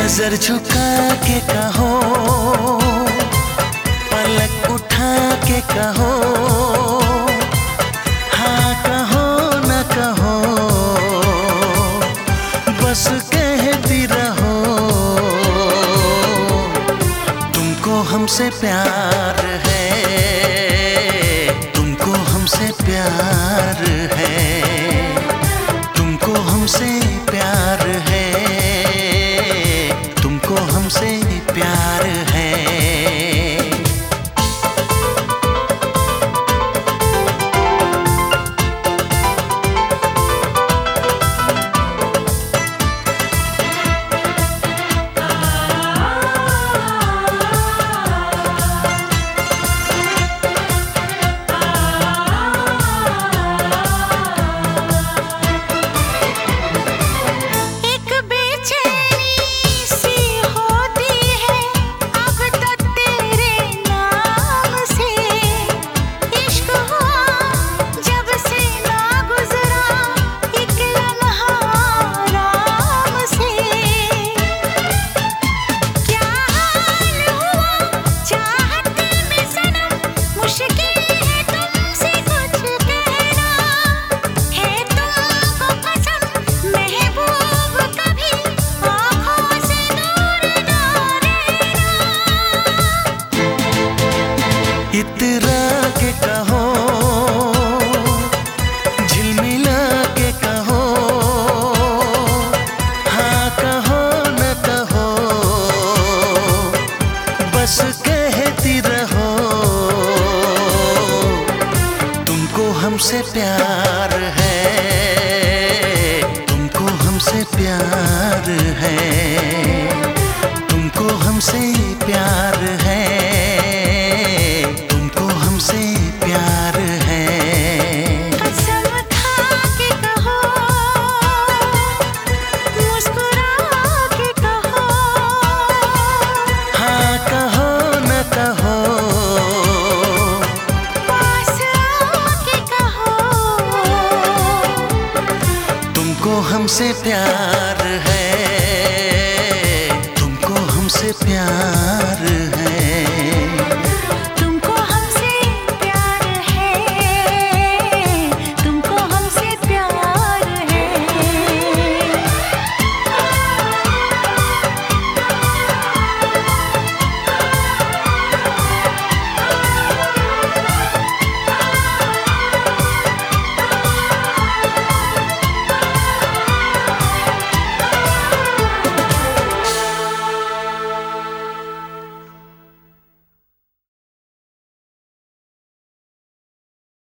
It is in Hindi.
नजर झुका के कहो, पलक उठा के कहो, हाँ कहो न कहो, बस कहती रहो। तुमको हमसे प्यार है, तुमको हमसे प्यार है, तुमको हमसे प्यार है, तुमको हमसे प्यार है। इतरा के कहो, झिलमिला के कहो, हाँ कहो न कहो, बस कहती रहो। तुमको हमसे प्यार है, तुमको हमसे प्यार है, तुमको हमसे प्यार है, हमसे प्यार है। कसम खा के कहो, मुस्कुरा के कहो, हाँ कहो न कहो, पास आके कहो। तुमको हमसे प्यार है, तुमको हमसे प्यार